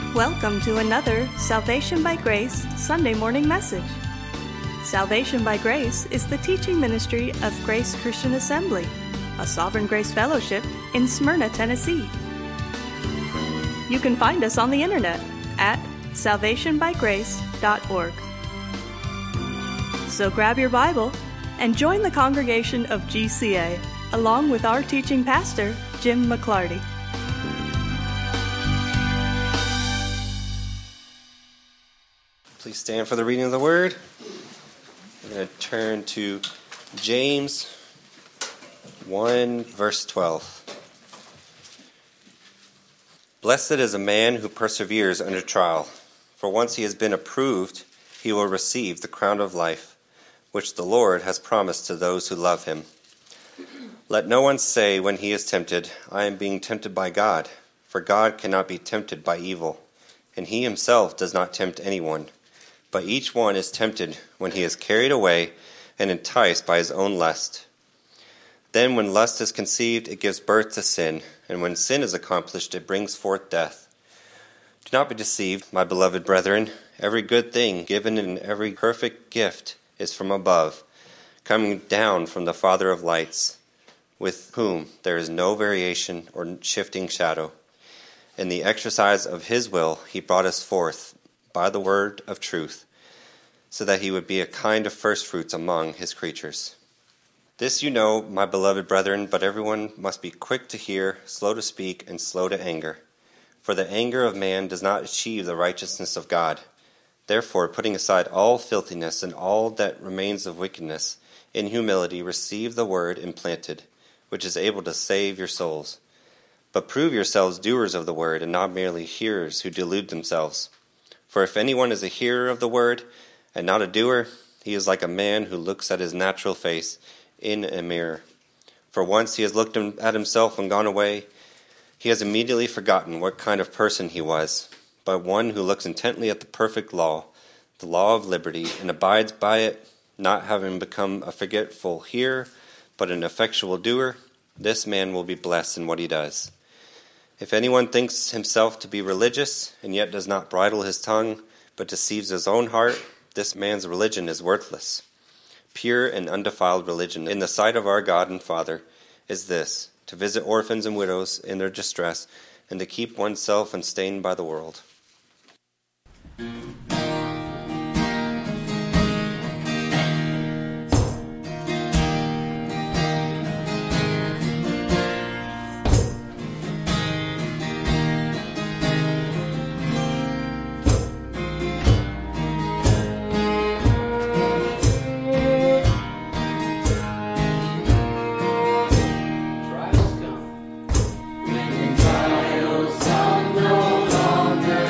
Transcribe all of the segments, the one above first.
Welcome to another Salvation by Grace Sunday morning message. Salvation by Grace is the teaching ministry of Grace Christian Assembly, a Sovereign Grace Fellowship in Smyrna, Tennessee. You can find us on the internet at salvationbygrace.org. So grab your Bible and join the congregation of GCA along with our teaching pastor, Jim McClarty. Please stand for the reading of the Word. We're going to turn to James 1, verse 12. Blessed is a man who perseveres under trial, for once he has been approved, he will receive the crown of life, which the Lord has promised to those who love him. Let no one say when he is tempted, I am being tempted by God, for God cannot be tempted by evil, and he himself does not tempt anyone. But each one is tempted when he is carried away and enticed by his own lust. Then when lust is conceived, it gives birth to sin, and when sin is accomplished, it brings forth death. Do not be deceived, my beloved brethren. Every good thing given in every perfect gift is from above, coming down from the Father of lights, with whom there is no variation or shifting shadow. In the exercise of his will, he brought us forth by the word of truth, so that he would be a kind of firstfruits among his creatures. This you know, my beloved brethren, but everyone must be quick to hear, slow to speak, and slow to anger. For the anger of man does not achieve the righteousness of God. Therefore, putting aside all filthiness and all that remains of wickedness, in humility receive the word implanted, which is able to save your souls. But prove yourselves doers of the word, and not merely hearers who delude themselves. For if anyone is a hearer of the word, and not a doer, he is like a man who looks at his natural face in a mirror. For once he has looked at himself and gone away, he has immediately forgotten what kind of person he was. But one who looks intently at the perfect law, the law of liberty, and abides by it, not having become a forgetful hearer, but an effectual doer, this man will be blessed in what he does. If anyone thinks himself to be religious, and yet does not bridle his tongue, but deceives his own heart, this man's religion is worthless. Pure and undefiled religion in the sight of our God and Father is this, to visit orphans and widows in their distress, and to keep oneself unstained by the world. Trials come. When trials come no longer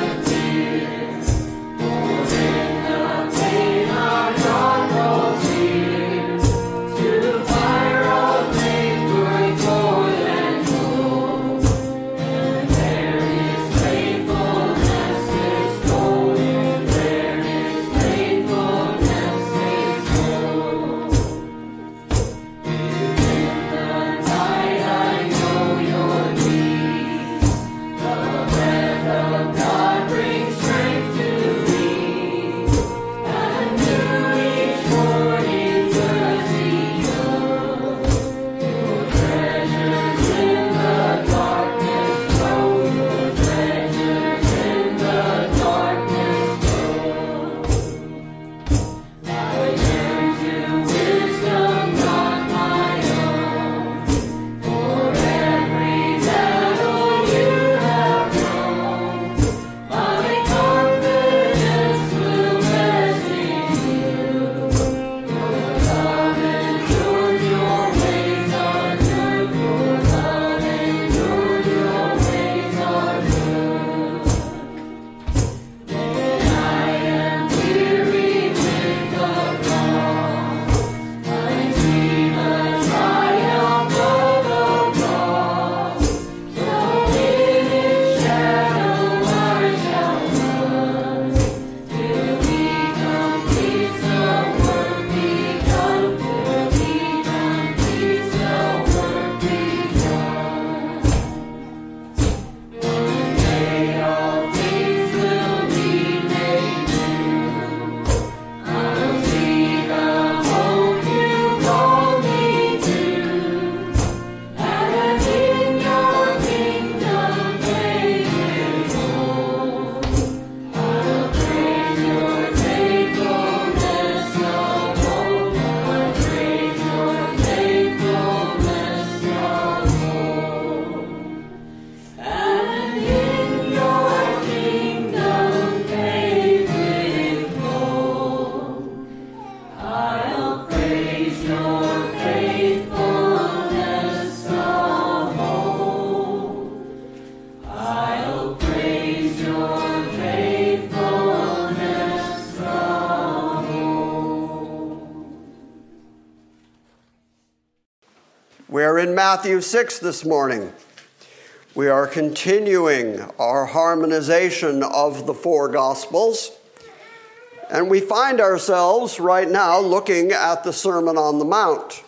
Matthew 6 this morning. We are continuing our harmonization of the four Gospels, and we find ourselves right now looking at the Sermon on the Mount.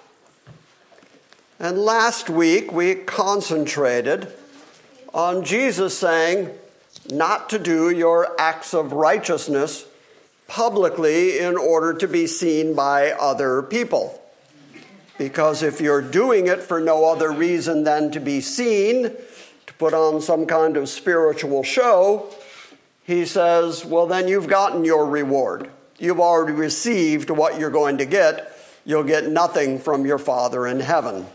And last week we concentrated on Jesus saying not to do your acts of righteousness publicly in order to be seen by other people. Because if you're doing it for no other reason than to be seen, to put on some kind of spiritual show, he says, well, then you've gotten your reward. You've already received what you're going to get. You'll get nothing from your Father in heaven.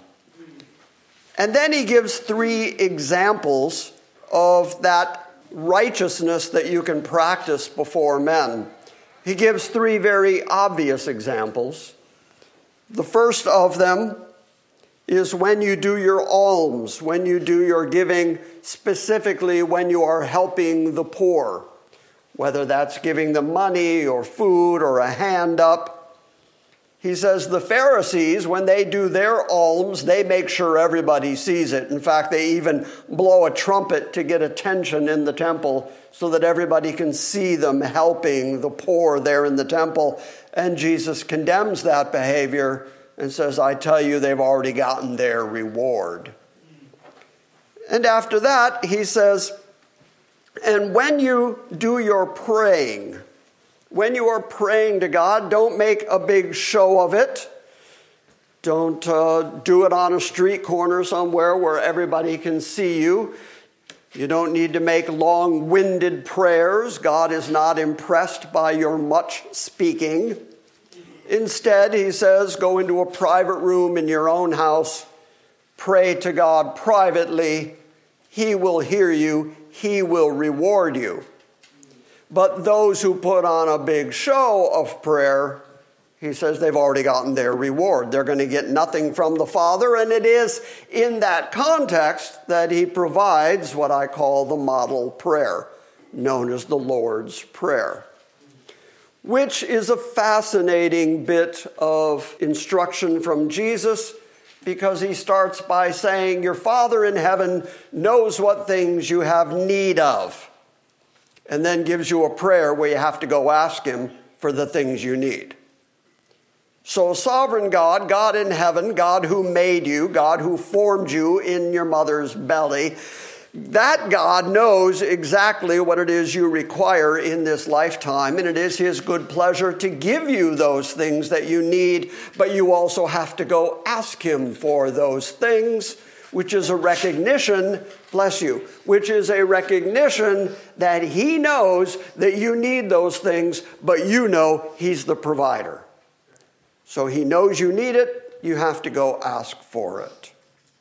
And then he gives 3 examples of that righteousness that you can practice before men. He gives 3 very obvious examples. The first of them is when you do your alms, when you do your giving, specifically when you are helping the poor, whether that's giving them money or food or a hand up. He says the Pharisees, when they do their alms, they make sure everybody sees it. In fact, they even blow a trumpet to get attention in the temple so that everybody can see them helping the poor there in the temple. And Jesus condemns that behavior and says, I tell you, they've already gotten their reward. And after that, he says, and when you do your praying, when you are praying to God, don't make a big show of it. Don't do it on a street corner somewhere where everybody can see you. You don't need to make long-winded prayers. God is not impressed by your much speaking. Instead, he says, go into a private room in your own house, pray to God privately. He will hear you. He will reward you. But those who put on a big show of prayer, he says they've already gotten their reward. They're going to get nothing from the Father, and it is in that context that he provides what I call the model prayer, known as the Lord's Prayer, which is a fascinating bit of instruction from Jesus, because he starts by saying, your Father in heaven knows what things you have need of, and then gives you a prayer where you have to go ask him for the things you need. So sovereign God, God in heaven, God who made you, God who formed you in your mother's belly, that God knows exactly what it is you require in this lifetime, and it is his good pleasure to give you those things that you need, but you also have to go ask him for those things, which is a recognition, bless you, which is a recognition that he knows that you need those things, but you know he's the provider. So he knows you need it, you have to go ask for it.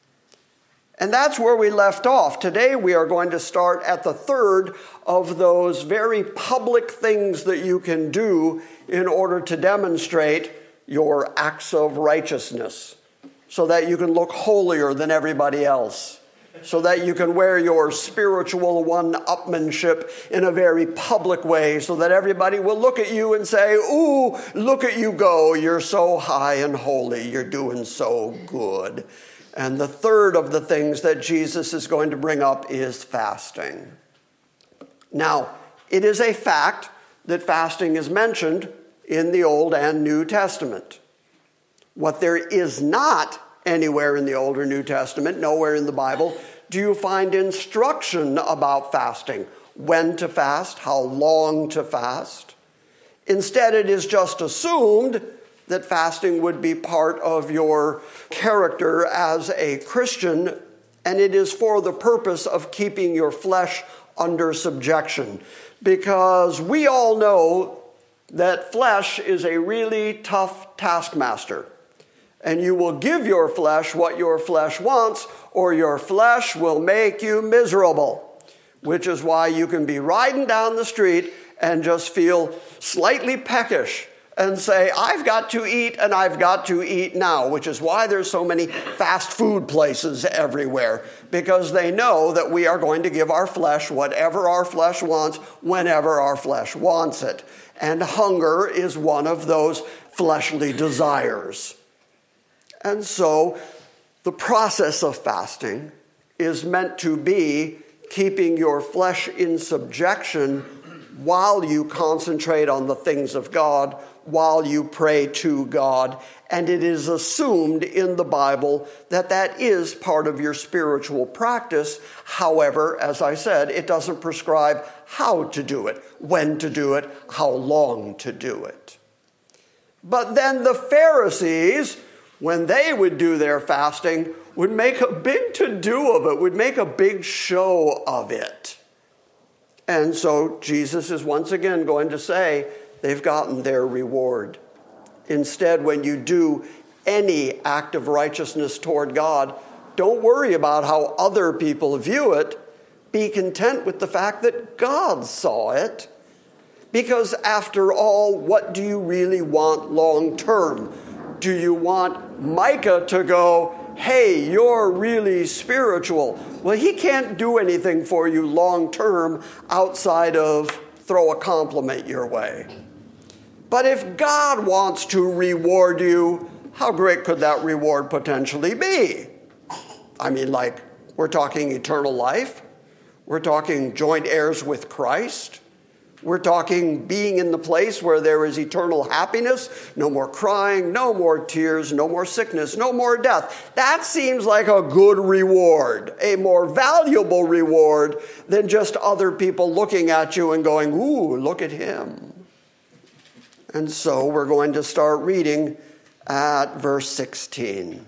And that's where we left off. Today we are going to start at the third of those very public things that you can do in order to demonstrate your acts of righteousness, so that you can look holier than everybody else, so that you can wear your spiritual one-upmanship in a very public way, so that everybody will look at you and say, ooh, look at you go, you're so high and holy, you're doing so good. And the third of the things that Jesus is going to bring up is fasting. Now, it is a fact that fasting is mentioned in the Old and New Testament. What there is not anywhere in the Old or New Testament, nowhere in the Bible, do you find instruction about fasting, when to fast, how long to fast. Instead, it is just assumed that fasting would be part of your character as a Christian, and it is for the purpose of keeping your flesh under subjection. Because we all know that flesh is a really tough taskmaster. And you will give your flesh what your flesh wants, or your flesh will make you miserable. Which is why you can be riding down the street and just feel slightly peckish and say, I've got to eat and I've got to eat now, which is why there's so many fast food places everywhere, because they know that we are going to give our flesh whatever our flesh wants whenever our flesh wants it. And hunger is one of those fleshly desires. And so The process of fasting is meant to be keeping your flesh in subjection while you concentrate on the things of God, while you pray to God. And it is assumed in the Bible that that is part of your spiritual practice. However, as I said, it doesn't prescribe how to do it, when to do it, how long to do it. But then the Pharisees, when they would do their fasting, would make a big to-do of it, would make a big show of it. And so Jesus is once again going to say they've gotten their reward. Instead, when you do any act of righteousness toward God, don't worry about how other people view it. Be content with the fact that God saw it. Because after all, what do you really want long term? Do you want Micah to go, hey, you're really spiritual? Well, he can't do anything for you long term outside of throw a compliment your way. But if God wants to reward you, how great could that reward potentially be? I mean, like, we're talking eternal life. We're talking joint heirs with Christ. We're talking being in the place where there is eternal happiness, no more crying, no more tears, no more sickness, no more death. That seems like a good reward, a more valuable reward than just other people looking at you and going, ooh, look at him. And so we're going to start reading at verse 16.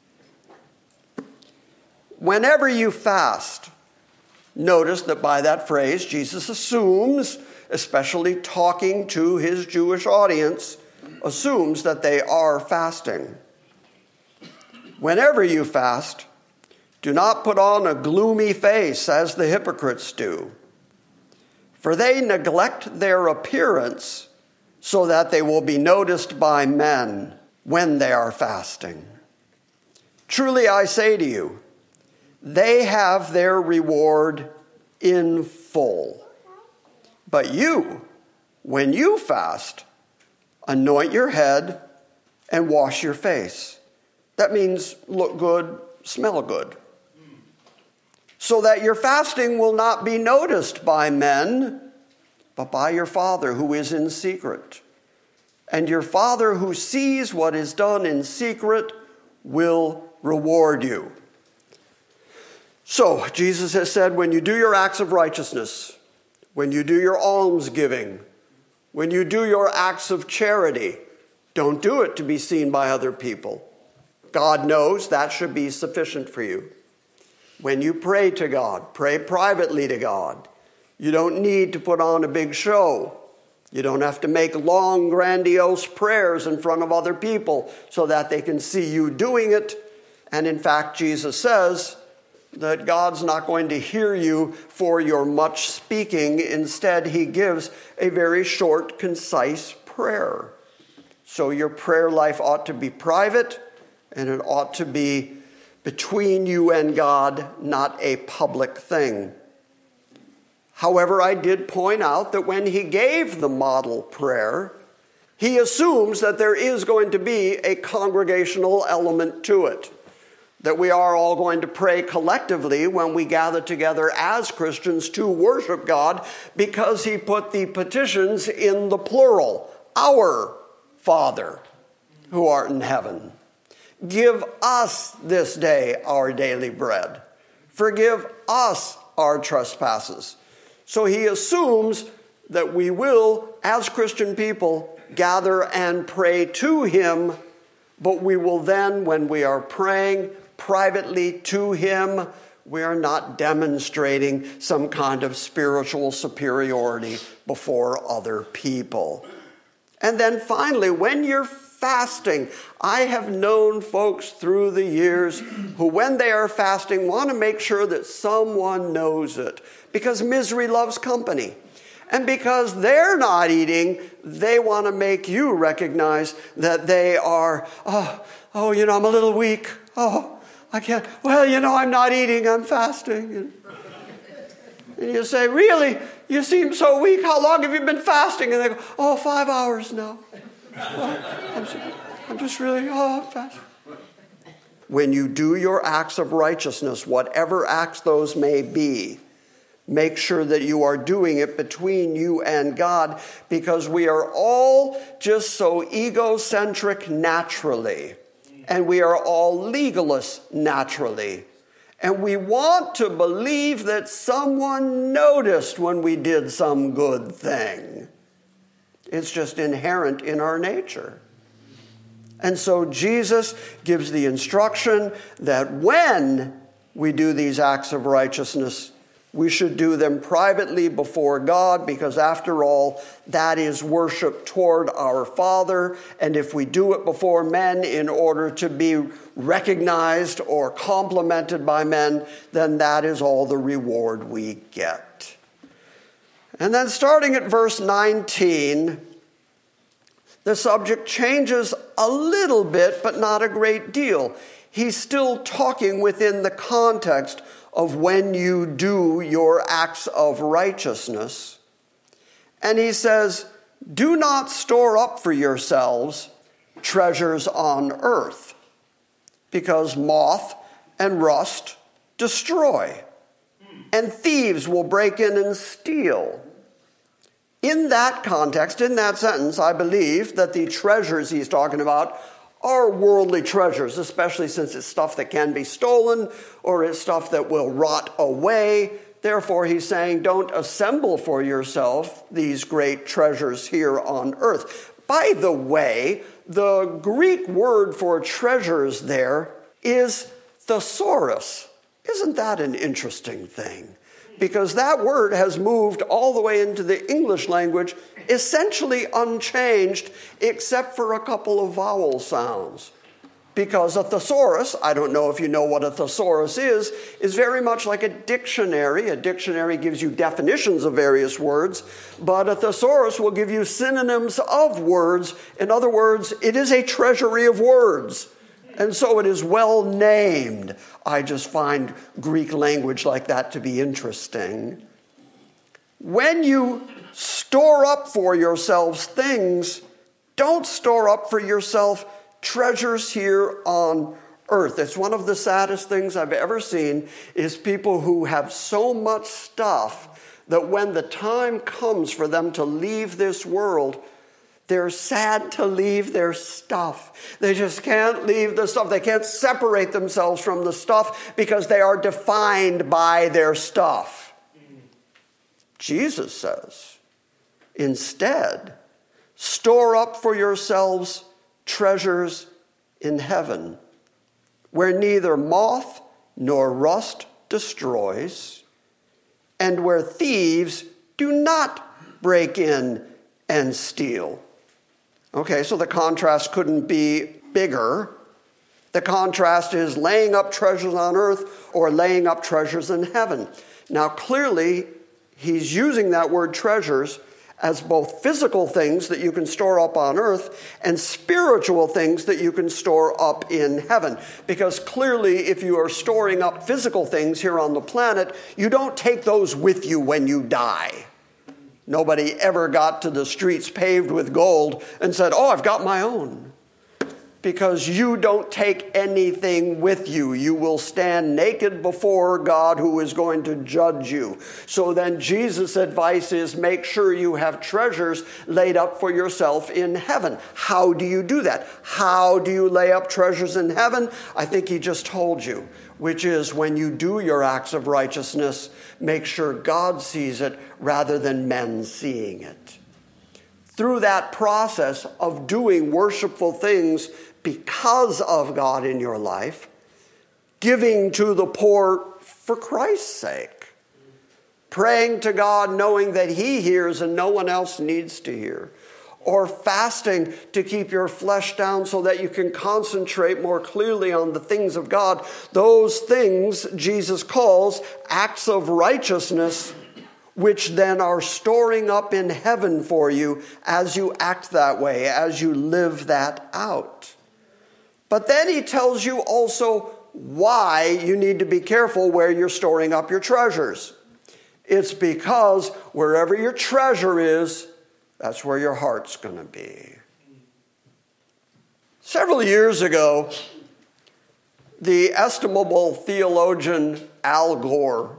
Whenever you fast, notice that by that phrase, Jesus assumes, especially talking to his Jewish audience, assumes that they are fasting. Whenever you fast, do not put on a gloomy face as the hypocrites do, for they neglect their appearance so that they will be noticed by men when they are fasting. Truly I say to you, they have their reward in full. But you, when you fast, anoint your head and wash your face. That means look good, smell good. So that your fasting will not be noticed by men, but by your Father who is in secret. And your Father who sees what is done in secret will reward you. So, Jesus has said, when you do your acts of righteousness, when you do your almsgiving, when you do your acts of charity, don't do it to be seen by other people. God knows that should be sufficient for you. When you pray to God, pray privately to God. You don't need to put on a big show. You don't have to make long, grandiose prayers in front of other people so that they can see you doing it. And in fact, Jesus says that God's not going to hear you for your much speaking. Instead, he gives a very short, concise prayer. So your prayer life ought to be private, and it ought to be between you and God, not a public thing. However, I did point out that when he gave the model prayer, he assumes that there is going to be a congregational element to it, that we are all going to pray collectively when we gather together as Christians to worship God, because he put the petitions in the plural. Our Father, who art in heaven, give us this day our daily bread. Forgive us our trespasses. So he assumes that we will, as Christian people, gather and pray to him, but we will then, when we are praying privately to him, we are not demonstrating some kind of spiritual superiority before other people. And then finally, when you're fasting, I have known folks through the years who, when they are fasting, want to make sure that someone knows it, because misery loves company. And because they're not eating, they want to make you recognize that they are, I'm a little weak. I can't. Well, I'm not eating, I'm fasting. And you say, really? You seem so weak. How long have you been fasting? And they go, 5 hours now. I'm just really, I'm fasting. when you do your acts of righteousness, whatever acts those may be, make sure that you are doing it between you and God, because we are all just so egocentric naturally, and we are all legalists naturally. And we want to believe that someone noticed when we did some good thing. It's just inherent in our nature. And so Jesus gives the instruction that when we do these acts of righteousness, we should do them privately before God, because after all, that is worship toward our Father. And if we do it before men in order to be recognized or complimented by men, then that is all the reward we get. And then starting at verse 19, the subject changes a little bit, but not a great deal. He's still talking within the context of when you do your acts of righteousness. And he says, do not store up for yourselves treasures on earth, because moth and rust destroy, and thieves will break in and steal. In that context, in that sentence, I believe that the treasures he's talking about are worldly treasures, especially since it's stuff that can be stolen or it's stuff that will rot away. Therefore, he's saying, don't assemble for yourself these great treasures here on earth. By the way, the Greek word for treasures there is thesaurus. Isn't that an interesting thing? Because that word has moved all the way into the English language, essentially unchanged, except for a couple of vowel sounds. Because a thesaurus, I don't know if you know what a thesaurus is very much like a dictionary. A dictionary gives you definitions of various words, but a thesaurus will give you synonyms of words. In other words, it is a treasury of words. And so it is well named. I just find Greek language like that to be interesting. When you store up for yourselves things, don't store up for yourself treasures here on earth. It's one of the saddest things I've ever seen is people who have so much stuff that when the time comes for them to leave this world, they're sad to leave their stuff. They just can't leave the stuff. They can't separate themselves from the stuff because they are defined by their stuff. Jesus says, instead, store up for yourselves treasures in heaven, where neither moth nor rust destroys, and where thieves do not break in and steal. Okay, so the contrast couldn't be bigger. The contrast is laying up treasures on earth or laying up treasures in heaven. Now, clearly, he's using that word treasures as both physical things that you can store up on earth and spiritual things that you can store up in heaven. Because clearly, if you are storing up physical things here on the planet, you don't take those with you when you die. Nobody ever got to the streets paved with gold and said, oh, I've got my own. Because you don't take anything with you. You will stand naked before God who is going to judge you. So then Jesus' advice is make sure you have treasures laid up for yourself in heaven. How do you do that? How do you lay up treasures in heaven? I think he just told you, which is when you do your acts of righteousness, make sure God sees it rather than men seeing it. Through that process of doing worshipful things because of God in your life, giving to the poor for Christ's sake, praying to God knowing that he hears and no one else needs to hear, or fasting to keep your flesh down so that you can concentrate more clearly on the things of God. Those things Jesus calls acts of righteousness, which then are storing up in heaven for you as you act that way, as you live that out. But then he tells you also why you need to be careful where you're storing up your treasures. It's because wherever your treasure is, that's where your heart's going to be. Several years ago, the estimable theologian Al Gore,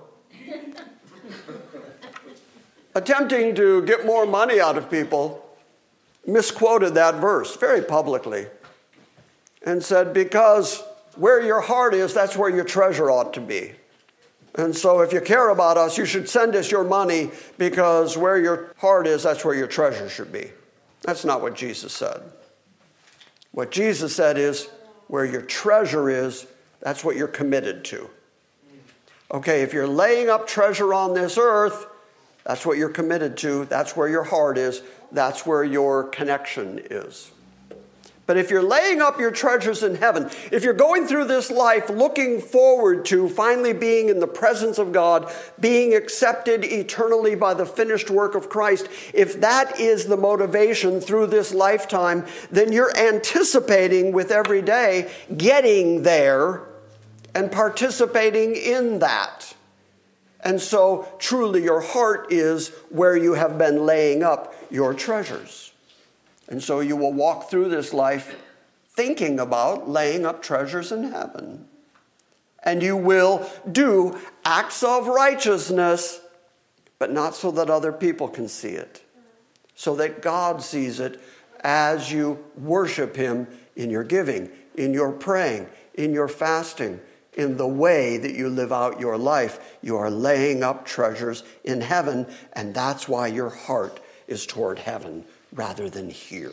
attempting to get more money out of people, misquoted that verse very publicly and said, because where your heart is, that's where your treasure ought to be. And so if you care about us, you should send us your money, because where your heart is, that's where your treasure should be. That's not what Jesus said. What Jesus said is, where your treasure is, that's what you're committed to. Okay, if you're laying up treasure on this earth, that's what you're committed to. That's where your heart is. That's where your connection is. But if you're laying up your treasures in heaven, if you're going through this life looking forward to finally being in the presence of God, being accepted eternally by the finished work of Christ, if that is the motivation through this lifetime, then you're anticipating with every day getting there and participating in that. And so truly your heart is where you have been laying up your treasures. And so you will walk through this life thinking about laying up treasures in heaven. And you will do acts of righteousness, but not so that other people can see it. So that God sees it as you worship him in your giving, in your praying, in your fasting, in the way that you live out your life. You are laying up treasures in heaven, and that's why your heart is toward heaven rather than here.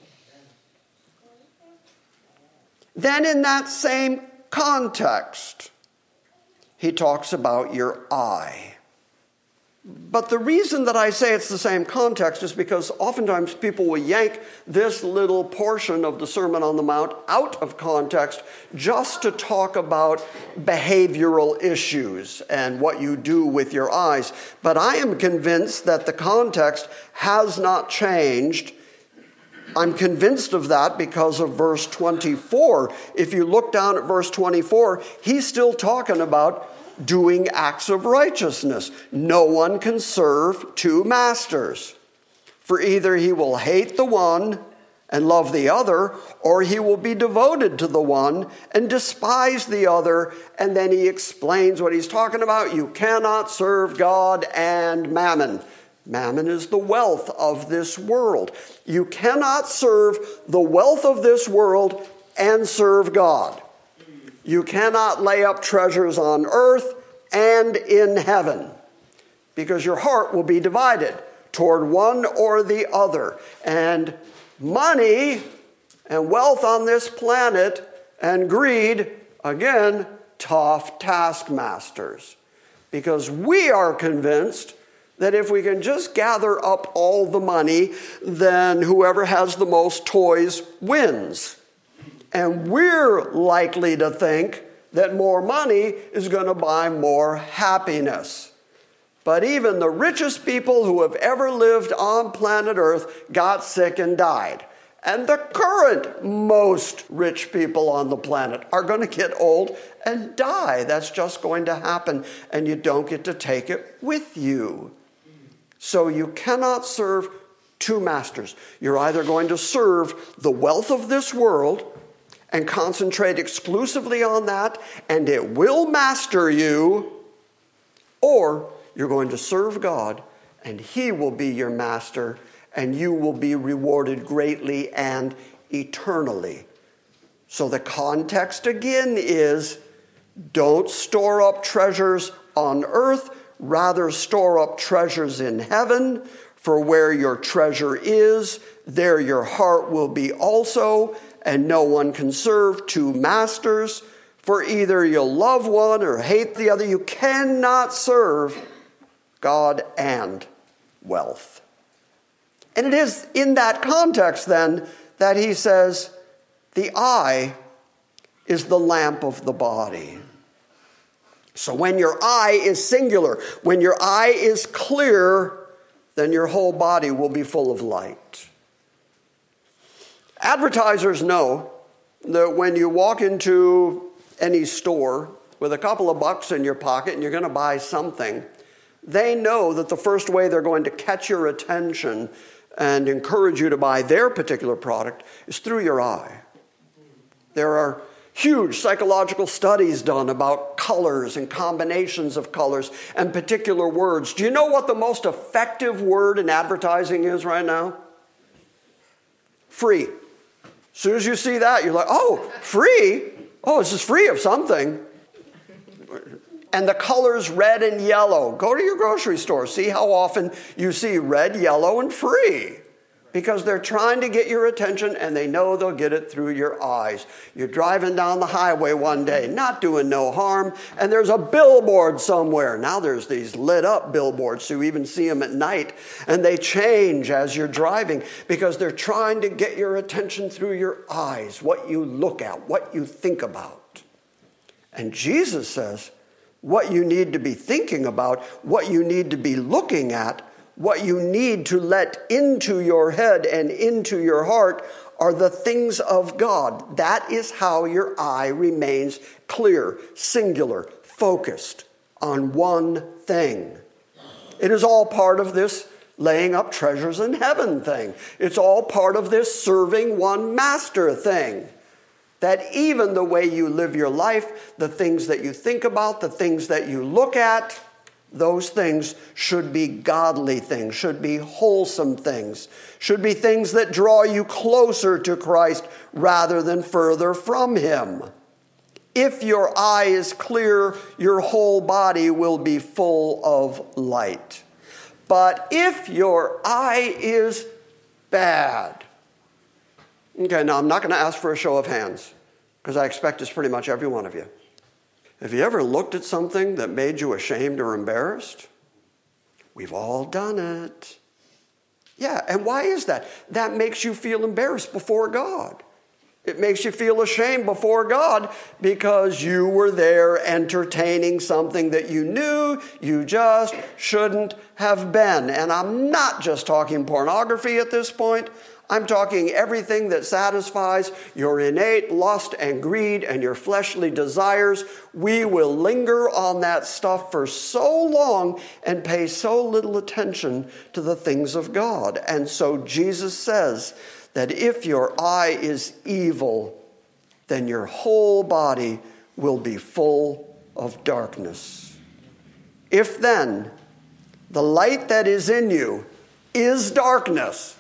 Then in that same context, he talks about your eye. But the reason that I say it's the same context is because oftentimes people will yank this little portion of the Sermon on the Mount out of context just to talk about behavioral issues and what you do with your eyes. But I am convinced that the context has not changed. I'm convinced of that because of verse 24. If you look down at verse 24, he's still talking about doing acts of righteousness. No one can serve two masters. For either he will hate the one and love the other, or he will be devoted to the one and despise the other. And then he explains what he's talking about. You cannot serve God and mammon. Mammon is the wealth of this world. You cannot serve the wealth of this world and serve God. You cannot lay up treasures on earth and in heaven, because your heart will be divided toward one or the other. And money and wealth on this planet and greed, again, tough taskmasters. Because we are convinced that if we can just gather up all the money, then whoever has the most toys wins. And we're likely to think that more money is going to buy more happiness. But even the richest people who have ever lived on planet Earth got sick and died. And the current most rich people on the planet are going to get old and die. That's just going to happen, and you don't get to take it with you. So you cannot serve two masters. You're either going to serve the wealth of this world and concentrate exclusively on that, and it will master you, or you're going to serve God, and he will be your master, and you will be rewarded greatly and eternally. So the context again is, don't store up treasures on earth, rather store up treasures in heaven, for where your treasure is, there your heart will be also. And no one can serve two masters, for either you'll love one or hate the other. You cannot serve God and wealth. And it is in that context then that he says the eye is the lamp of the body. So when your eye is singular, when your eye is clear, then your whole body will be full of light. Advertisers know that when you walk into any store with a couple of bucks in your pocket and you're going to buy something, they know that the first way they're going to catch your attention and encourage you to buy their particular product is through your eye. There are Huge psychological studies done about colors and combinations of colors and particular words. Do you know what the most effective word in advertising is right now? Free. As soon as you see that, you're like, oh, free? Oh, this is free of something. And the colors red and yellow. Go to your grocery store. See how often you see red, yellow, and free. Because they're trying to get your attention and they know they'll get it through your eyes. You're driving down the highway one day, not doing no harm, and there's a billboard somewhere. Now there's these lit up billboards, so you even see them at night, and they change as you're driving because they're trying to get your attention through your eyes, what you look at, what you think about. And Jesus says, what you need to be thinking about, what you need to be looking at, what you need to let into your head and into your heart are the things of God. That is how your eye remains clear, singular, focused on one thing. It is all part of this laying up treasures in heaven thing. It's all part of this serving one master thing. That even the way you live your life, the things that you think about, the things that you look at, those things should be godly things, should be wholesome things, should be things that draw you closer to Christ rather than further from Him. If your eye is clear, your whole body will be full of light. But if your eye is bad, okay, now I'm not going to ask for a show of hands because I expect it's pretty much every one of you. Have you ever looked at something that made you ashamed or embarrassed? We've all done it. Yeah, and why is that? That makes you feel embarrassed before God. It makes you feel ashamed before God because you were there entertaining something that you knew you just shouldn't have been. And I'm not just talking pornography at this point. I'm talking everything that satisfies your innate lust and greed and your fleshly desires. We will linger on that stuff for so long and pay so little attention to the things of God. And so Jesus says that if your eye is evil, then your whole body will be full of darkness. If then the light that is in you is darkness,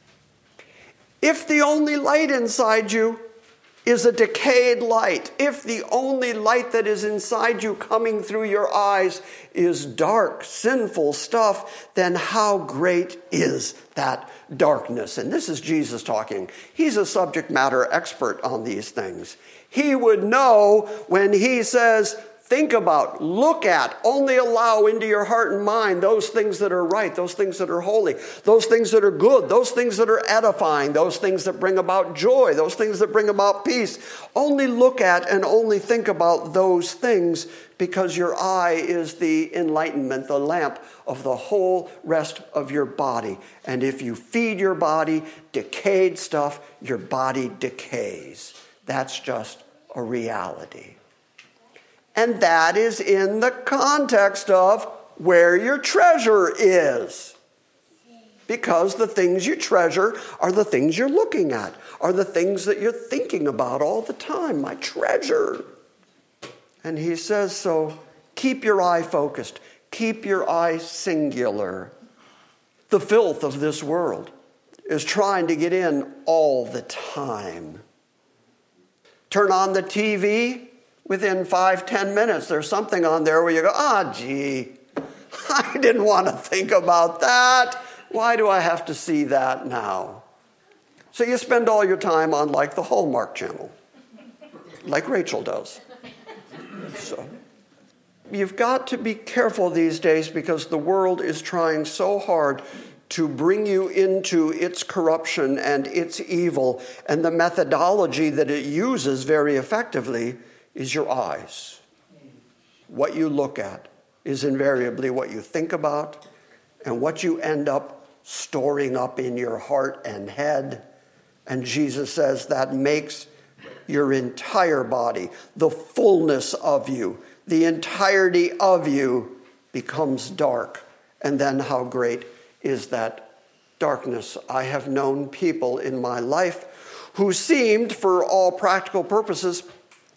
if the only light inside you is a decayed light, if the only light that is inside you coming through your eyes is dark, sinful stuff, then how great is that darkness? And this is Jesus talking. He's a subject matter expert on these things. He would know when he says, think about, look at, only allow into your heart and mind those things that are right, those things that are holy, those things that are good, those things that are edifying, those things that bring about joy, those things that bring about peace. Only look at and only think about those things because your eye is the enlightenment, the lamp of the whole rest of your body. And if you feed your body decayed stuff, your body decays. That's just a reality. And that is in the context of where your treasure is. Because the things you treasure are the things you're looking at, are the things that you're thinking about all the time. My treasure. And he says, so keep your eye focused. Keep your eye singular. The filth of this world is trying to get in all the time. Turn on the TV. Within 5-10 minutes, there's something on there where you go, gee, I didn't want to think about that. Why do I have to see that now? So you spend all your time on like the Hallmark Channel, like Rachel does. So you've got to be careful these days because the world is trying so hard to bring you into its corruption and its evil, and the methodology that it uses very effectively is your eyes. What you look at is invariably what you think about and what you end up storing up in your heart and head. And Jesus says that makes your entire body, the fullness of you, the entirety of you becomes dark. And then how great is that darkness? I have known people in my life who seemed, for all practical purposes,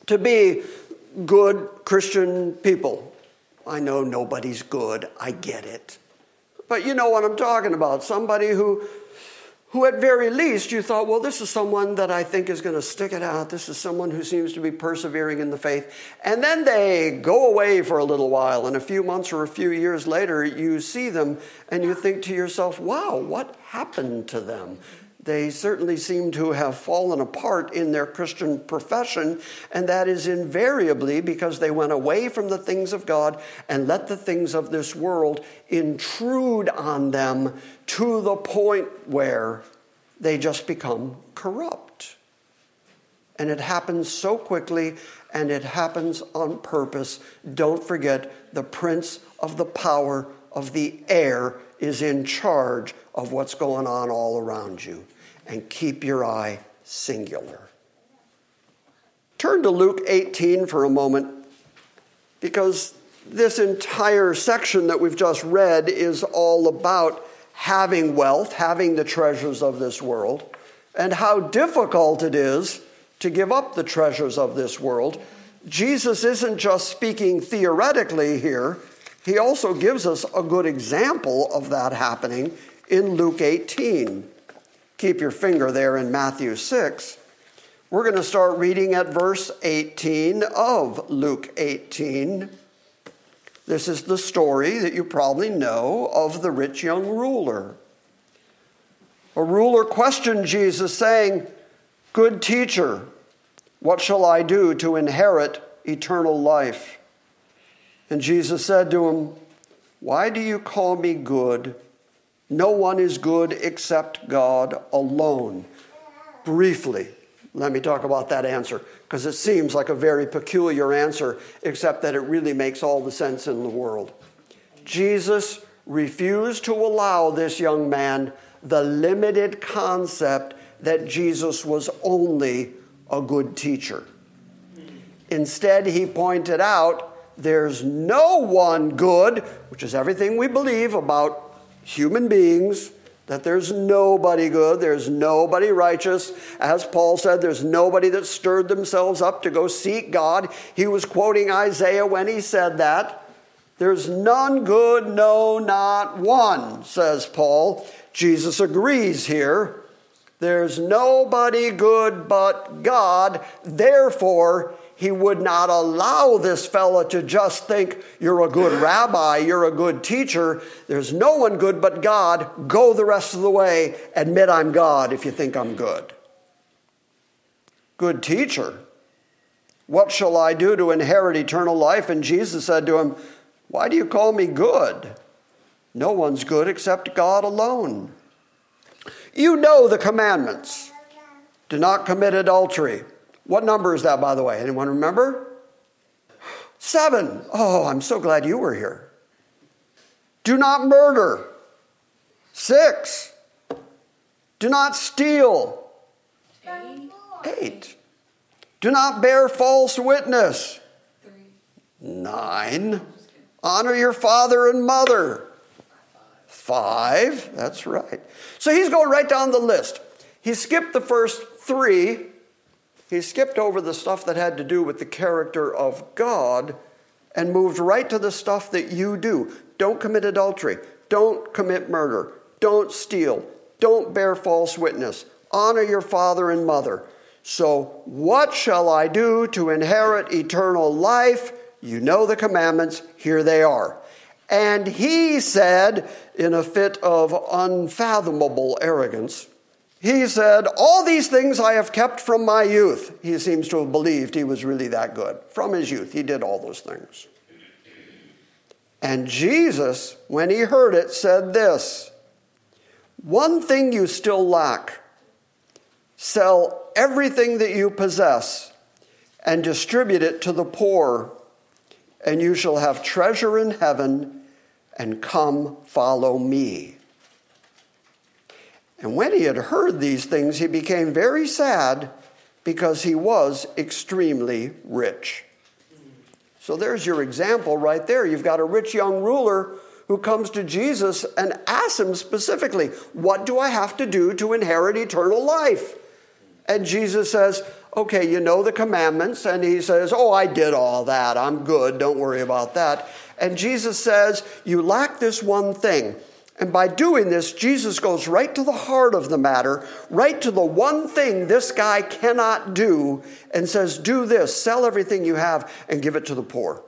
to be good Christian people. I know nobody's good. I get it. But you know what I'm talking about. Somebody who at very least you thought, well, this is someone that I think is going to stick it out. This is someone who seems to be persevering in the faith. And then they go away for a little while, and a few months or a few years later, you see them and you think to yourself, wow, what happened to them? They certainly seem to have fallen apart in their Christian profession, and that is invariably because they went away from the things of God and let the things of this world intrude on them to the point where they just become corrupt. And it happens so quickly, and it happens on purpose. Don't forget, the prince of the power of the air is in charge of what's going on all around you. And keep your eye singular. Turn to Luke 18 for a moment, because this entire section that we've just read is all about having wealth, having the treasures of this world, and how difficult it is to give up the treasures of this world. Jesus isn't just speaking theoretically here. He also gives us a good example of that happening in Luke 18. Keep your finger there in Matthew 6. We're going to start reading at verse 18 of Luke 18. This is the story that you probably know of the rich young ruler. A ruler questioned Jesus, saying, "Good teacher, what shall I do to inherit eternal life?" And Jesus said to him, "Why do you call me good? No one is good except God alone." Briefly, let me talk about that answer, because it seems like a very peculiar answer, except that it really makes all the sense in the world. Jesus refused to allow this young man the limited concept that Jesus was only a good teacher. Instead, he pointed out there's no one good, which is everything we believe about human beings, that there's nobody good, there's nobody righteous. As Paul said, there's nobody that stirred themselves up to go seek God. He was quoting Isaiah when he said that. There's none good, no, not one, says Paul. Jesus agrees here. There's nobody good but God. Therefore, he would not allow this fella to just think, you're a good rabbi, you're a good teacher. There's no one good but God. Go the rest of the way. Admit I'm God if you think I'm good. Good teacher, what shall I do to inherit eternal life? And Jesus said to him, why do you call me good? No one's good except God alone. You know the commandments. Do not commit adultery. What number is that, by the way? Anyone remember? 7. Oh, I'm so glad you were here. Do not murder. 6. Do not steal. 8. Do not bear false witness. 9. Honor your father and mother. 5. That's right. So he's going right down the list. He skipped the first 3. He skipped over the stuff that had to do with the character of God and moved right to the stuff that you do. Don't commit adultery. Don't commit murder. Don't steal. Don't bear false witness. Honor your father and mother. So what shall I do to inherit eternal life? You know the commandments. Here they are. And he said, in a fit of unfathomable arrogance, he said, all these things I have kept from my youth. He seems to have believed he was really that good. From his youth, he did all those things. And Jesus, when he heard it, said this, one thing you still lack. Sell everything that you possess and distribute it to the poor, and you shall have treasure in heaven, and come follow me. And when he had heard these things, he became very sad because he was extremely rich. So there's your example right there. You've got a rich young ruler who comes to Jesus and asks him specifically, what do I have to do to inherit eternal life? And Jesus says, okay, you know the commandments. And he says, oh, I did all that. I'm good. Don't worry about that. And Jesus says, you lack this one thing. And by doing this, Jesus goes right to the heart of the matter, right to the one thing this guy cannot do, and says, do this, sell everything you have and give it to the poor.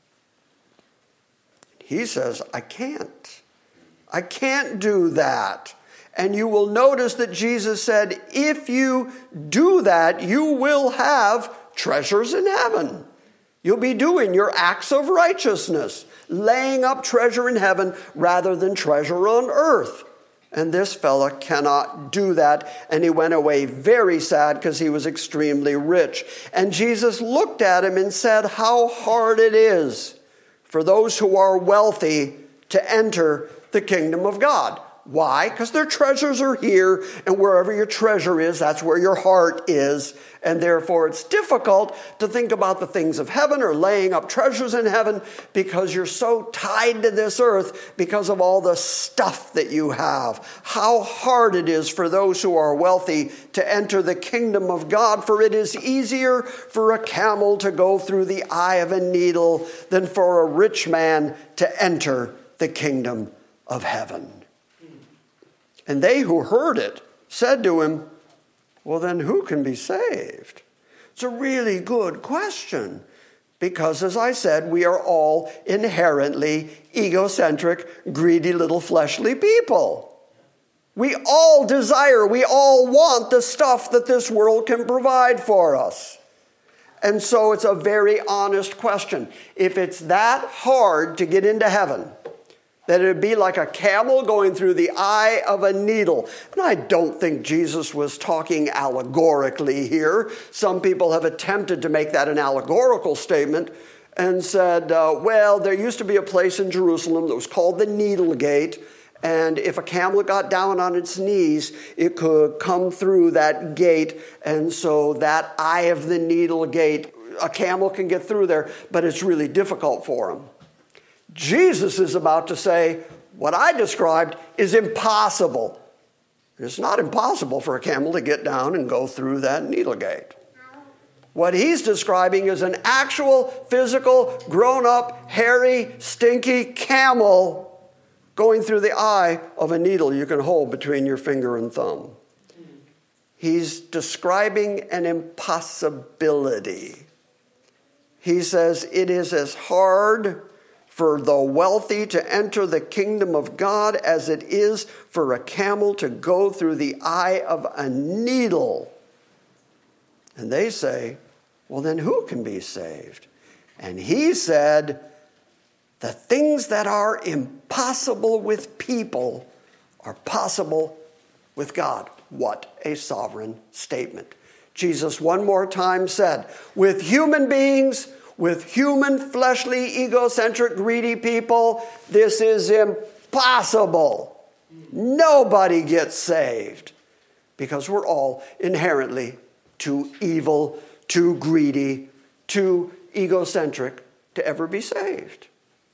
He says, I can't. I can't do that. And you will notice that Jesus said, if you do that, you will have treasures in heaven. You'll be doing your acts of righteousness, laying up treasure in heaven rather than treasure on earth. And this fella cannot do that. And he went away very sad because he was extremely rich. And Jesus looked at him and said, how hard it is for those who are wealthy to enter the kingdom of God. Why? Because their treasures are here, and wherever your treasure is, that's where your heart is. And therefore, it's difficult to think about the things of heaven or laying up treasures in heaven because you're so tied to this earth because of all the stuff that you have. How hard it is for those who are wealthy to enter the kingdom of God, for it is easier for a camel to go through the eye of a needle than for a rich man to enter the kingdom of heaven. And they who heard it said to him, well, then who can be saved? It's a really good question because, as I said, we are all inherently egocentric, greedy little fleshly people. We all desire, we all want the stuff that this world can provide for us. And so it's a very honest question. If it's that hard to get into heaven, that it would be like a camel going through the eye of a needle. And I don't think Jesus was talking allegorically here. Some people have attempted to make that an allegorical statement and said, well, there used to be a place in Jerusalem that was called the Needle Gate, and if a camel got down on its knees, it could come through that gate, and so that eye of the needle gate, a camel can get through there, but it's really difficult for him. Jesus is about to say, what I described is impossible. It's not impossible for a camel to get down and go through that needle gate. What he's describing is an actual, physical, grown-up, hairy, stinky camel going through the eye of a needle you can hold between your finger and thumb. He's describing an impossibility. He says it is as hard for the wealthy to enter the kingdom of God as it is for a camel to go through the eye of a needle. And they say, well, then who can be saved? And he said, the things that are impossible with people are possible with God. What a sovereign statement. Jesus one more time said, with human beings, with human, fleshly, egocentric, greedy people, this is impossible. Nobody gets saved because we're all inherently too evil, too greedy, too egocentric to ever be saved.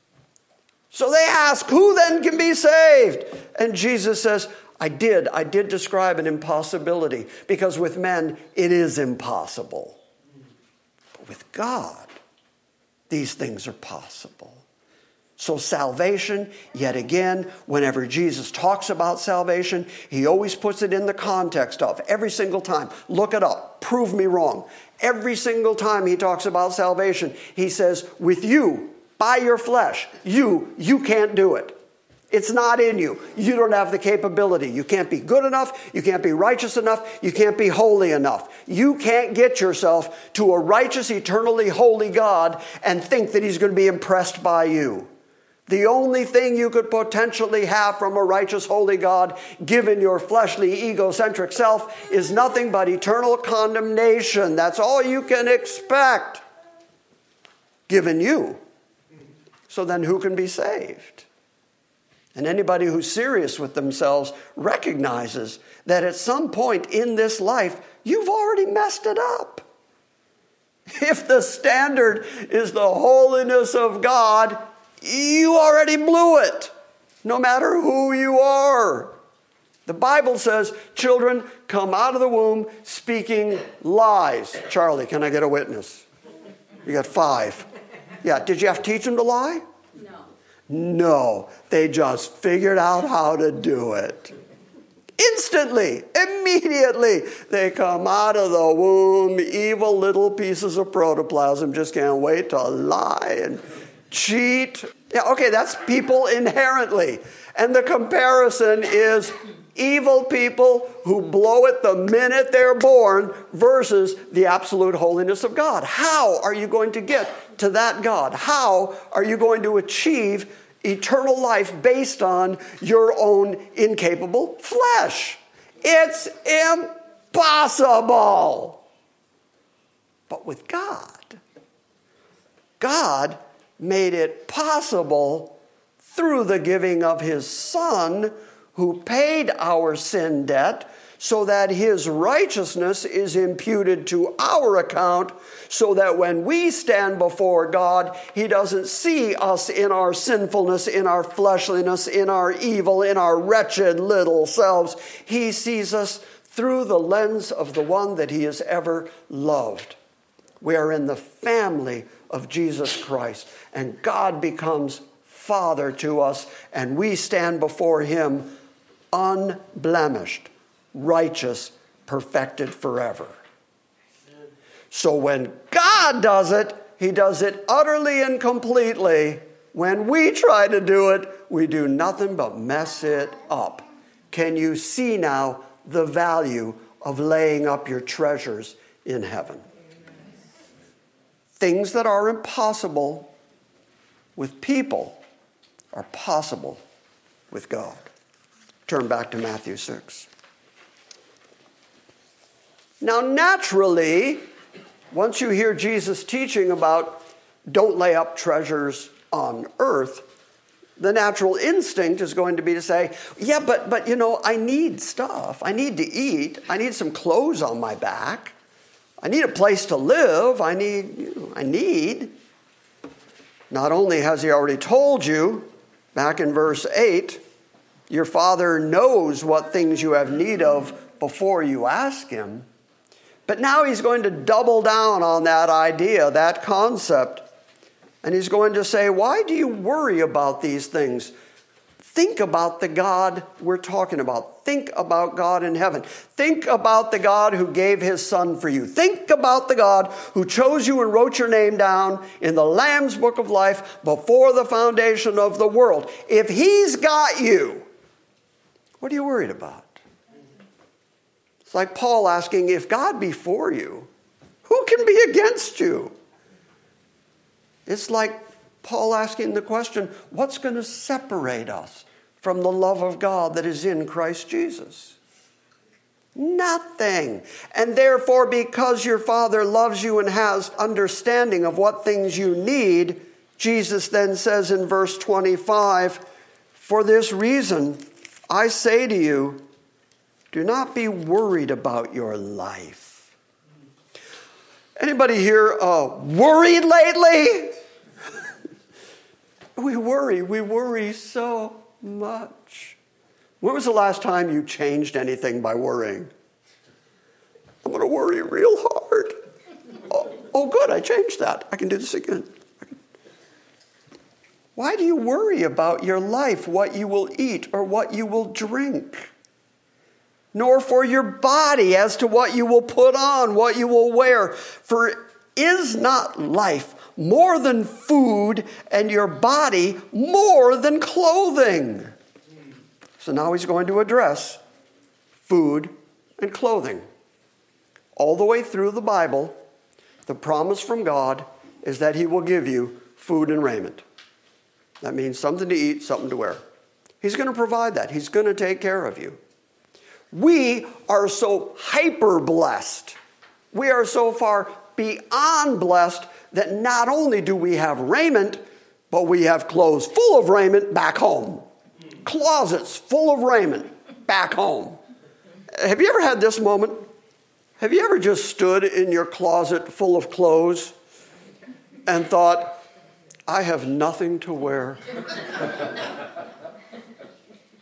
So they ask, who then can be saved? And Jesus says, I did describe an impossibility because with men it is impossible. But with God, these things are possible. So salvation, yet again, whenever Jesus talks about salvation, he always puts it in the context of, every single time, look it up, prove me wrong. Every single time he talks about salvation, he says, with you, by your flesh, you can't do it. It's not in you. You don't have the capability. You can't be good enough. You can't be righteous enough. You can't be holy enough. You can't get yourself to a righteous, eternally holy God and think that he's going to be impressed by you. The only thing you could potentially have from a righteous, holy God, given your fleshly, egocentric self, is nothing but eternal condemnation. That's all you can expect, given you. So then who can be saved? And anybody who's serious with themselves recognizes that at some point in this life, you've already messed it up. If the standard is the holiness of God, you already blew it, no matter who you are. The Bible says children come out of the womb speaking lies. Charlie, can I get a witness? You got 5. Yeah, did you have to teach them to lie? No, they just figured out how to do it. Instantly, immediately, they come out of the womb, evil little pieces of protoplasm, just can't wait to lie and cheat. Yeah, okay, that's people inherently. And the comparison is evil people who blow it the minute they're born versus the absolute holiness of God. How are you going to get to that God? How are you going to achieve eternal life based on your own incapable flesh? It's impossible. But with God, God made it possible through the giving of his Son, who paid our sin debt, so that his righteousness is imputed to our account, so that when we stand before God, he doesn't see us in our sinfulness, in our fleshliness, in our evil, in our wretched little selves. He sees us through the lens of the one that he has ever loved. We are in the family of Jesus Christ, and God becomes Father to us, and we stand before him unblemished, righteous, perfected forever. So when God does it, he does it utterly and completely. When we try to do it, we do nothing but mess it up. Can you see now the value of laying up your treasures in heaven? Things that are impossible with people are possible with God. Turn back to Matthew 6. Now, naturally, once you hear Jesus teaching about don't lay up treasures on earth, the natural instinct is going to be to say, yeah, but you know, I need stuff. I need to eat. I need some clothes on my back. I need a place to live. I need. Not only has he already told you, back in verse 8, your Father knows what things you have need of before you ask him, but now he's going to double down on that idea, that concept, and he's going to say, why do you worry about these things? Think about the God we're talking about. Think about God in heaven. Think about the God who gave his Son for you. Think about the God who chose you and wrote your name down in the Lamb's Book of Life before the foundation of the world. If he's got you, what are you worried about? It's like Paul asking, if God be for you, who can be against you? It's like Paul asking the question, what's going to separate us from the love of God that is in Christ Jesus? Nothing. And therefore, because your Father loves you and has understanding of what things you need, Jesus then says in verse 25, for this reason, I say to you, do not be worried about your life. Anybody here worried lately? We worry so much. When was the last time you changed anything by worrying? I'm going to worry real hard. Oh, good, I changed that. I can do this again. Why do you worry about your life, what you will eat or what you will drink? Nor for your body as to what you will put on, what you will wear. For is not life more than food, and your body more than clothing? So now he's going to address food and clothing. All the way through the Bible, the promise from God is that he will give you food and raiment. That means something to eat, something to wear. He's going to provide that. He's going to take care of you. We are so hyper blessed. We are so far beyond blessed that not only do we have raiment, but we have clothes full of raiment back home. Closets full of raiment back home. Have you ever had this moment? Have you ever just stood in your closet full of clothes and thought, I have nothing to wear? And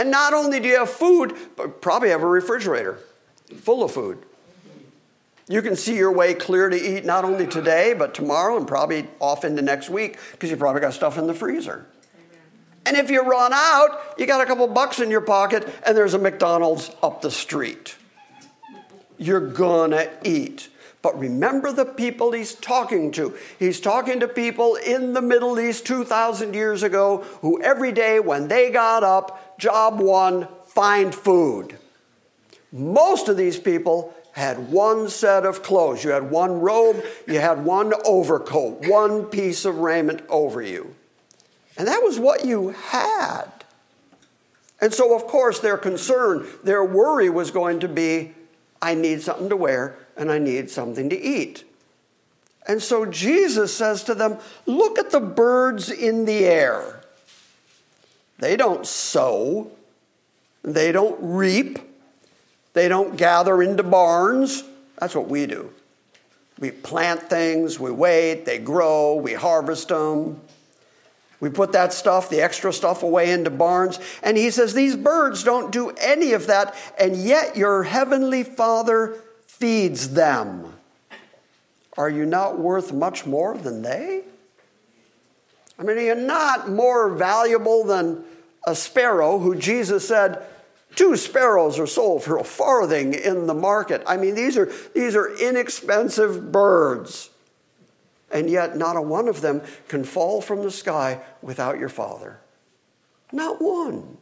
And not only do you have food, but probably have a refrigerator full of food. You can see your way clear to eat not only today, but tomorrow and probably off into next week because you probably got stuff in the freezer. And if you run out, you got a couple bucks in your pocket and there's a McDonald's up the street. You're gonna eat. But remember the people he's talking to. He's talking to people in the Middle East 2,000 years ago who every day when they got up, job one, find food. Most of these people had one set of clothes. You had one robe, you had one overcoat, one piece of raiment over you. And that was what you had. And so, of course, their concern, their worry was going to be, I need something to wear and I need something to eat. And so Jesus says to them, look at the birds in the air. They don't sow. They don't reap. They don't gather into barns. That's what we do. We plant things, we wait, they grow, we harvest them. We put that stuff, the extra stuff, away into barns. And he says, these birds don't do any of that, and yet your heavenly Father feeds them. Are you not worth much more than they? I mean, are you not more valuable than a sparrow who Jesus said, 2 sparrows are sold for a farthing in the market. I mean, these are inexpensive birds. And yet not a one of them can fall from the sky without your Father. Not one.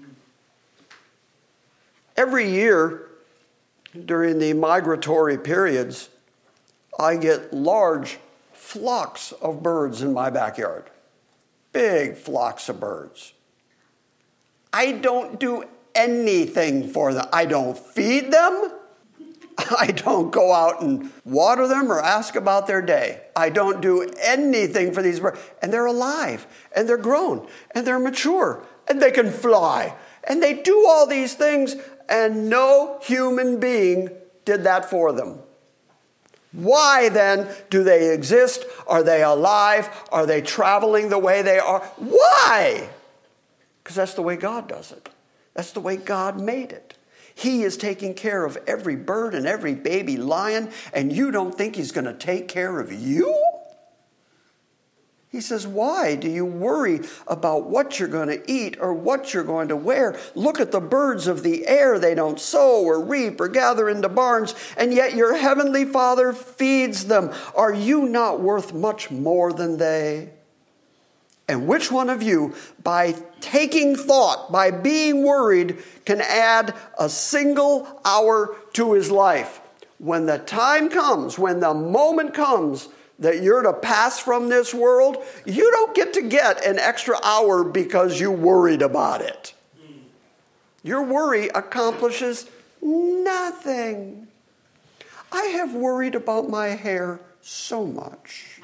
Every year during the migratory periods, I get large flocks of birds in my backyard. Big flocks of birds. I don't do anything for them. I don't feed them. I don't go out and water them or ask about their day. I don't do anything for these birds. And they're alive, and they're grown, and they're mature, and they can fly. And they do all these things, and no human being did that for them. Why then do they exist? Are they alive? Are they traveling the way they are? Why? Because that's the way God does it. That's the way God made it. He is taking care of every bird and every baby lion, and you don't think he's going to take care of you? He says, why do you worry about what you're going to eat or what you're going to wear? Look at the birds of the air. They don't sow or reap or gather into barns, and yet your heavenly Father feeds them. Are you not worth much more than they? And which one of you, by taking thought, by being worried, can add a single hour to his life? When the time comes, when the moment comes that you're to pass from this world, you don't get an extra hour because you worried about it. Your worry accomplishes nothing. I have worried about my hair so much.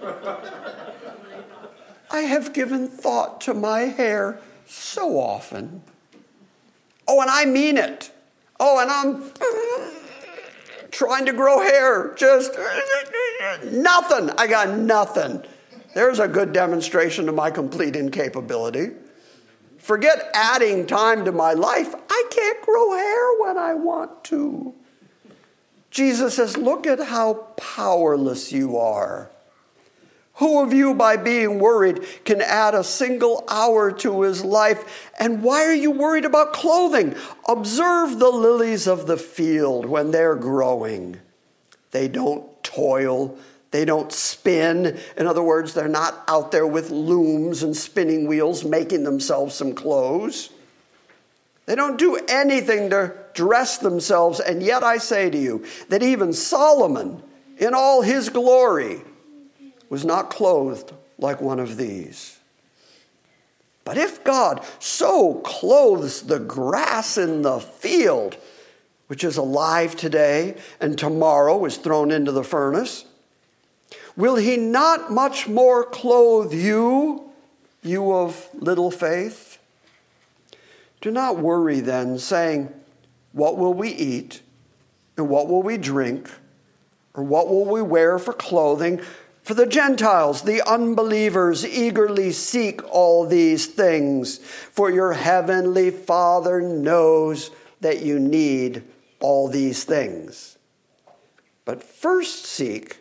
I have given thought to my hair so often. Oh, and I mean it. Oh, and I'm trying to grow hair. Just nothing. I got nothing. There's a good demonstration of my complete incapability. Forget adding time to my life. I can't grow hair when I want to. Jesus says, look at how powerless you are. Who of you, by being worried, can add a single hour to his life? And why are you worried about clothing? Observe the lilies of the field when they're growing. They don't toil. They don't spin. In other words, they're not out there with looms and spinning wheels making themselves some clothes. They don't do anything to dress themselves. And yet I say to you that even Solomon, in all his glory, was not clothed like one of these. But if God so clothes the grass in the field, which is alive today and tomorrow is thrown into the furnace, will he not much more clothe you, you of little faith? Do not worry then, saying, what will we eat? And what will we drink? Or what will we wear for clothing? For the Gentiles, the unbelievers, eagerly seek all these things, for your heavenly Father knows that you need all these things. But first seek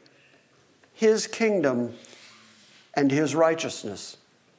his kingdom and his righteousness.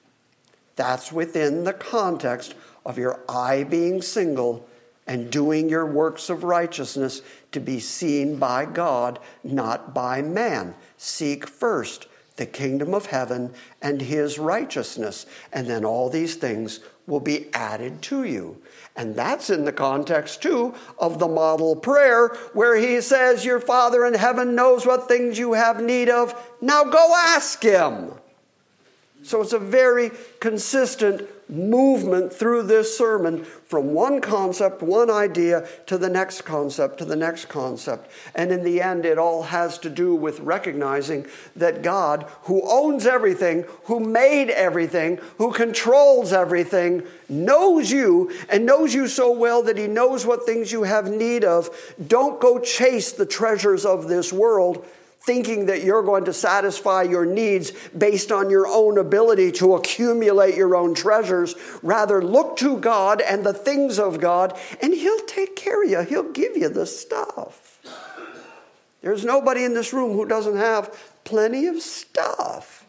That's within the context of your eye being single and doing your works of righteousness to be seen by God, not by man. Seek first the kingdom of heaven and his righteousness, and then all these things will be added to you. And that's in the context, too, of the model prayer, where he says, your Father in heaven knows what things you have need of. Now go ask him. So it's a very consistent movement through this sermon from one concept, one idea, to the next concept, to the next concept. And in the end, it all has to do with recognizing that God, who owns everything, who made everything, who controls everything, knows you, and knows you so well that he knows what things you have need of. Don't go chase the treasures of this world, thinking that you're going to satisfy your needs based on your own ability to accumulate your own treasures. Rather, look to God and the things of God, and he'll take care of you. He'll give you the stuff. There's nobody in this room who doesn't have plenty of stuff.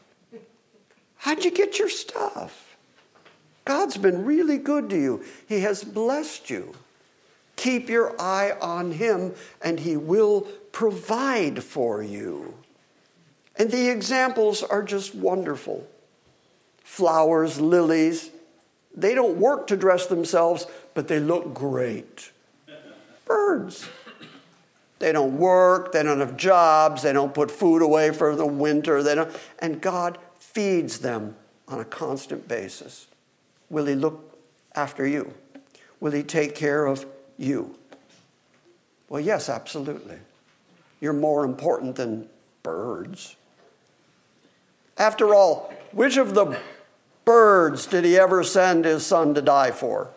How'd you get your stuff? God's been really good to you. He has blessed you. Keep your eye on him, and he will provide for you. And the examples are just wonderful. Flowers, lilies, they don't work to dress themselves, but they look great. Birds, they don't work, they don't have jobs, they don't put food away for the winter, and God feeds them on a constant basis. Will he look after you? Will he take care of you? Well, yes, absolutely. You're more important than birds. After all, which of the birds did he ever send his son to die for?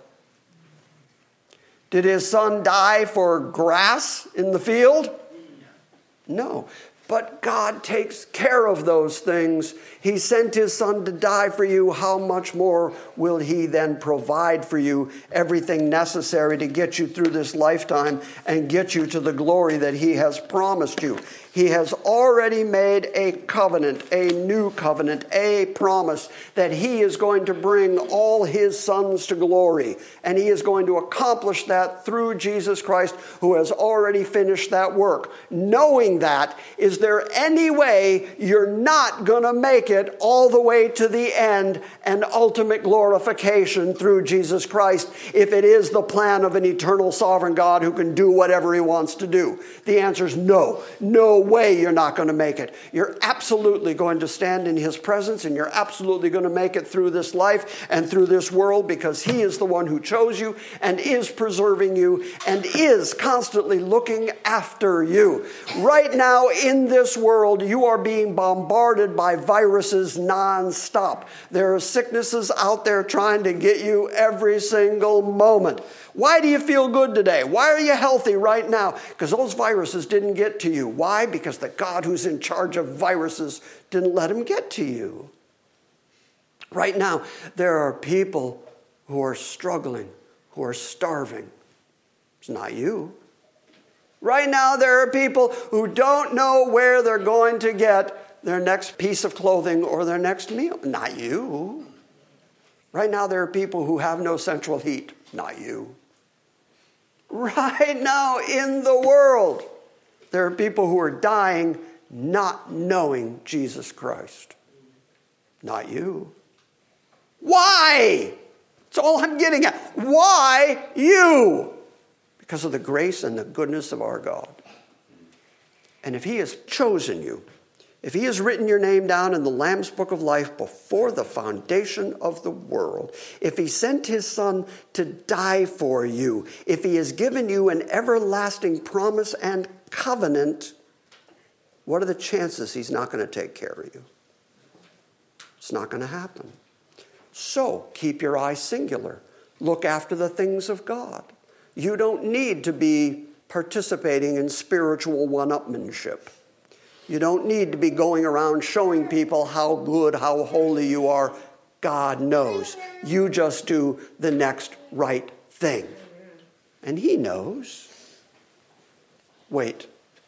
Did his son die for grass in the field? No. But God takes care of those things. He sent his son to die for you. How much more will he then provide for you everything necessary to get you through this lifetime and get you to the glory that he has promised you? He has already made a covenant, a new covenant, a promise that he is going to bring all his sons to glory. And he is going to accomplish that through Jesus Christ, who has already finished that work. Knowing that, is there any way you're not going to make it all the way to the end and ultimate glorification through Jesus Christ if it is the plan of an eternal sovereign God who can do whatever he wants to do? The answer is no. No way you're not going to make it. You're absolutely going to stand in his presence, and you're absolutely going to make it through this life and through this world, because he is the one who chose you and is preserving you and is constantly looking after you. Right now in this world, you are being bombarded by viruses nonstop. There are sicknesses out there trying to get you every single moment. Why do you feel good today? Why are you healthy right now? Because those viruses didn't get to you. Why? Because the God who's in charge of viruses didn't let them get to you. Right now, there are people who are struggling, who are starving. It's not you. Right now, there are people who don't know where they're going to get their next piece of clothing or their next meal. Not you. Right now, there are people who have no central heat. Not you. Right now in the world, there are people who are dying not knowing Jesus Christ. Not you. Why? That's all I'm getting at. Why you? Because of the grace and the goodness of our God. And if he has chosen you, if he has written your name down in the Lamb's Book of Life before the foundation of the world, if he sent his son to die for you, if he has given you an everlasting promise and covenant, what are the chances he's not going to take care of you? It's not going to happen. So keep your eyes singular. Look after the things of God. You don't need to be participating in spiritual one-upmanship. You don't need to be going around showing people how good, how holy you are. God knows. You just do the next right thing. And he knows. Wait.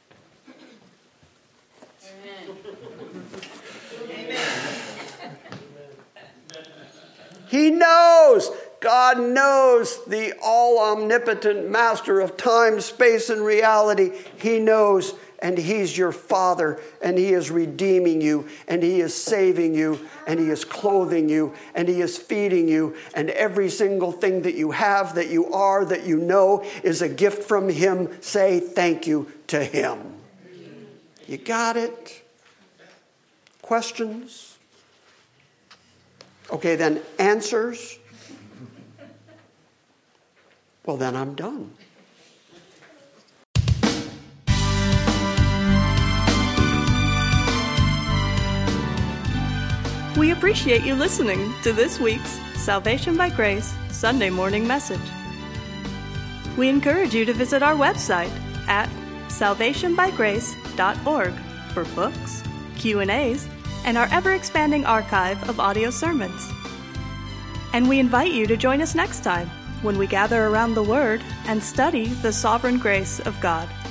He knows. God knows, the all-omnipotent master of time, space, and reality. He knows, and he's your Father, and he is redeeming you, and he is saving you, and he is clothing you, and he is feeding you, and every single thing that you have, that you are, that you know is a gift from him. Say thank you to him. You got it? Questions? Okay, then answers? Well, then I'm done. We appreciate you listening to this week's Salvation by Grace Sunday morning message. We encourage you to visit our website at salvationbygrace.org for books, Q&As, and our ever-expanding archive of audio sermons. And we invite you to join us next time when we gather around the Word and study the sovereign grace of God.